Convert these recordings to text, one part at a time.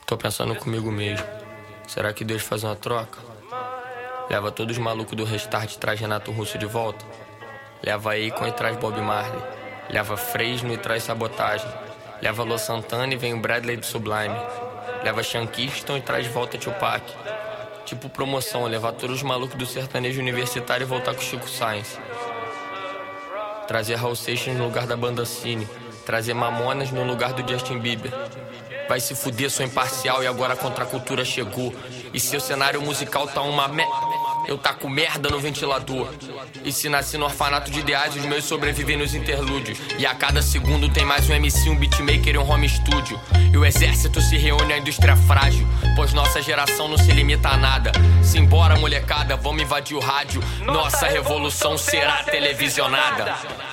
Tô pensando comigo mesmo. Será que Deus faz uma troca? Leva todos os malucos do Restart e traz Renato Russo de volta. Leva Akon e traz Bob Marley. Leva Fresno e traz Sabotagem. Leva Luan Santana e vem o Bradley do Sublime. Leva Sean Kingston e traz volta Tupac. Tipo promoção, levar todos os malucos do sertanejo universitário e voltar com Chico Sainz. Trazer Raul Seixas no lugar da banda Cine. Trazer Mamonas no lugar do Justin Bieber. Vai se fuder, sou imparcial e agora a contracultura chegou. E seu cenário musical tá uma eu taco merda no ventilador. E se nasci no orfanato de ideais, os meus sobrevivem nos interlúdios. E a cada segundo tem mais um MC, um beatmaker e um home studio. E o exército se reúne à indústria frágil, pois nossa geração não se limita a nada. Simbora, molecada, vamos invadir o rádio. Nossa revolução será televisionada.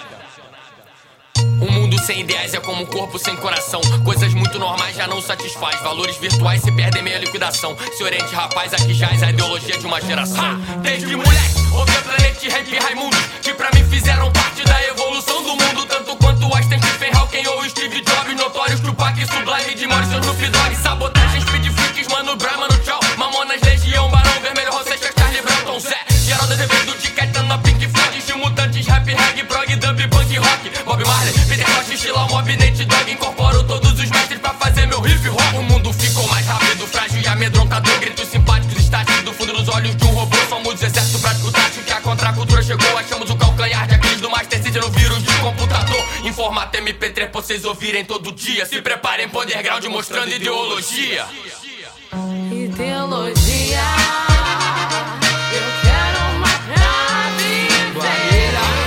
Um mundo sem ideais é como um corpo sem coração. Coisas muito normais já não satisfaz. Valores virtuais se perdem meio liquidação. Se oriente, rapaz, aqui jaz a ideologia de uma geração. Desde moleque, ouvi a Planet Rap Raimundo, que pra mim fizeram parte da evolução do mundo. Tanto quanto Einstein, Stephen Hawking ou Steve Jobs. Notórios, Tupac, Sublime, de Morrison, Snoop Dogg. Sabotagem, Speed Freaks, Mano Brown, Mano Tchau. Mamonas, Legião, Barão Vermelho, Rossestas, Charlie Brown, Tom Zé. Geraldo Azevedo, de Caetano, Pink Floyd, de Mutantes, Rap, Reggae, Prog, Dub, Punk, Rock. Bob Marley, Peter Tosh, estilo Mob, Nate Dogg. Incorporo todos os mestres pra fazer meu hip hop. O mundo ficou mais rápido, frágil e amedrontador. Gritos simpáticos, estáticos do fundo dos olhos de um robô. Somos exército prático, tático, que a contracultura chegou. Achamos o calcanhar de Aquiles do Master System no vírus de computador. Em formato MP3 pra vocês ouvirem todo dia. Se preparem, Underground mostrando ideologia. Ideologia. Eu quero uma pra viver.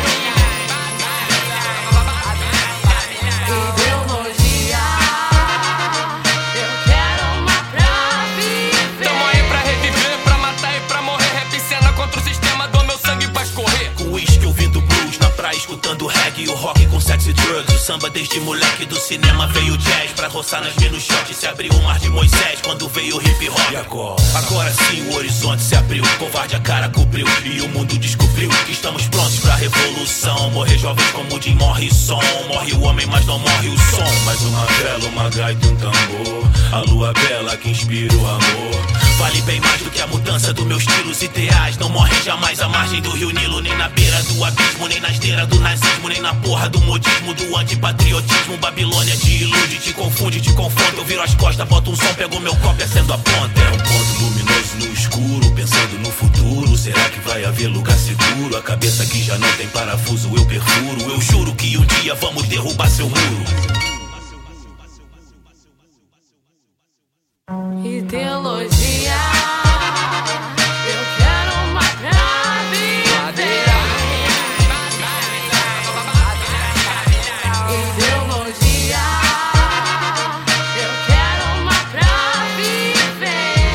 Ideologia. Eu quero uma pra viver. Tamo aí pra reviver, pra matar e pra morrer. Rap cena contra o sistema, dou meu sangue pra escorrer. Com uísque ouvindo blues, na praia escutando reggae. O rock com sexy drugs, o samba desde moleque. Do cinema veio jazz, pra roçar nas minas shot. Se abriu o mar de Moisés, quando veio o hip hop. E agora sim o horizonte se abriu. Covarde a cara cobriu, e o mundo descobriu que estamos prontos pra revolução. Morrer jovens como Jim Morrison. Morre o homem, mas não morre o som. Mais uma vela, uma gaita e um tambor. A lua bela que inspira o amor. Vale bem mais do que a mudança dos meus estilos ideais. Não morrem jamais à margem do rio Nilo, nem na beira do abismo, nem na esteira do nazismo, nem na porra do modismo, do antipatriotismo. Babilônia te ilude, te confunde, te confronta. Eu viro as costas, boto um som, pego meu copo e acendo a ponta. É um ponto luminoso no escuro, pensando no futuro. Será que vai haver lugar seguro? A cabeça que já não tem parafuso eu perfuro. Eu juro que um dia vamos derrubar seu muro. Ideologia. Eu quero uma pra viver. Ideologia. Eu quero uma pra viver.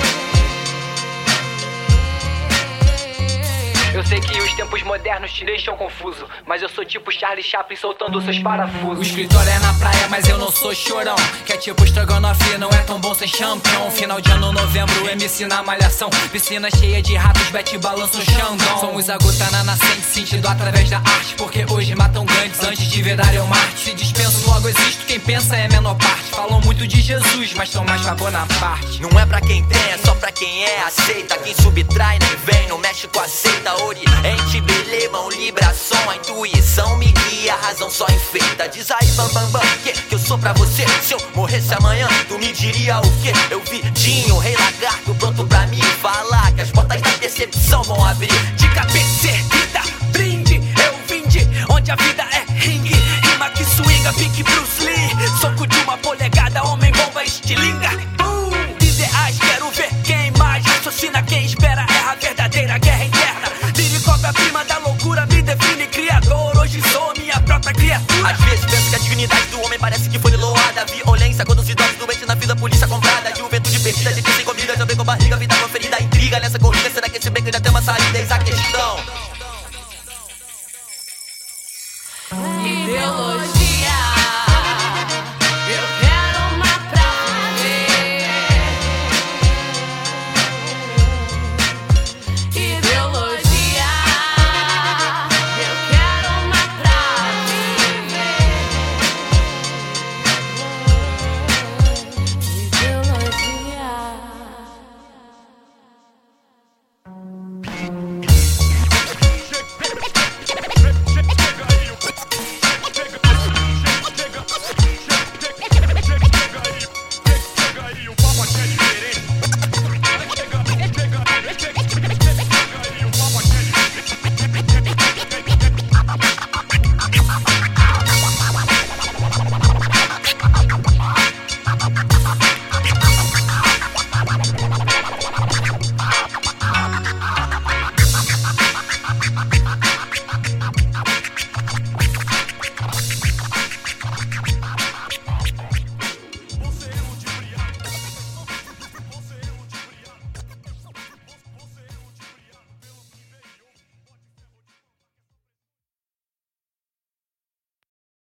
Eu sei que os tempos modernos te deixam confuso, mas eu sou tipo Charlie Chaplin soltando seus parafusos. O escritório é na praia, mas eu não sou chorão. Que é tipo estrogonofe, não é tão bom sem champion. Final de ano, novembro, MC na malhação. Piscina cheia de ratos, bete balança o Xandão. Somos a gota na nascente, sentido através da arte. Porque hoje matam grandes antes de virar eu Marte. Se dispenso, logo existo, quem pensa é menor parte. Falam muito de Jesus, mas tão mais pra Bonaparte. Não é pra quem tem, é só pra quem é aceita. Quem subtrai nem vem, não mexe com a seita. Oriente, belê, mão, libra, som. A intuição me guia, a razão só enfeita. Diz aí, bam, bam, bam, que eu sou pra você. Se eu morresse amanhã, tu me diria o quê? Eu vi Dinho, rei lagarto, pronto pra me falar que as portas da decepção vão abrir. De cabeça erguida, brinde, eu vim de onde a vida é ringue. Rima que swinga, pique Bruce Lee. Soco de uma polegada, homem bomba, estilinga. Ideais, quero ver quem mais raciocina, quem espera é a verdadeira guerra interna. Lírico, obra-prima da loucura, me define criador. Hoje sou minha própria criatura. Às vezes penso que a dignidade do homem parece que foi loada. Violência quando os idosos doentes na fila, polícia comprada. Juventude perdida, gente sem comida, também com barriga, vida conferida. Intriga nessa corrida, será que esse beco já tem uma saída? Eis a questão. Ideologia.